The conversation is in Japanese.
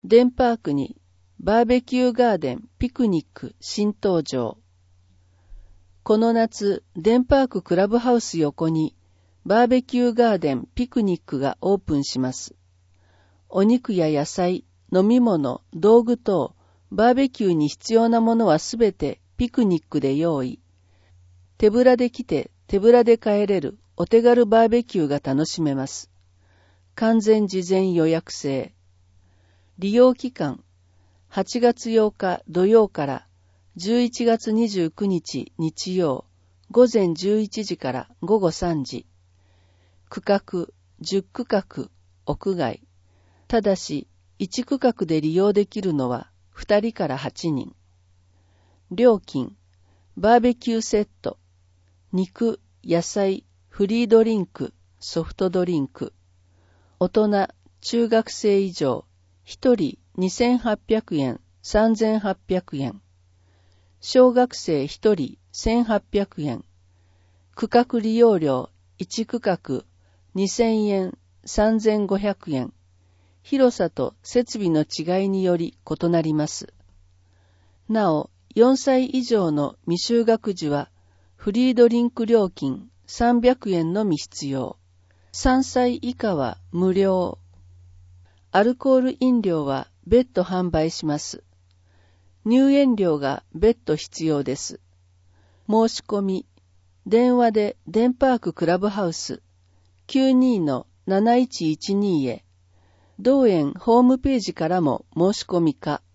デンパークにバーベキューガーデンピクニック新登場。この夏、デンパーククラブハウス横にバーベキューガーデンピクニックがオープンします。お肉や野菜、飲み物、道具等、バーベキューに必要なものはすべてピクニックで用意。手ぶらで来て手ぶらで帰れるお手軽バーベキューが楽しめます。完全事前予約制。利用期間、8月8日土曜から11月29日日曜、午前11時から午後3時。区画、10区画、屋外。ただし、1区画で利用できるのは2人から8人。料金、バーベキューセット、肉、野菜、フリードリンク、ソフトドリンク。大人、中学生以上、1人2800円、3800円。小学生1人1800円。区画利用料1区画2000円、3500円。広さと設備の違いにより異なります。なお、4歳以上の未就学児は、フリードリンク料金300円のみ必要。3歳以下は無料。アルコール飲料は別途販売します。入園料が別途必要です。申し込み、電話でデンパーククラブハウス 92-7112 へ、同園ホームページからも申し込みか、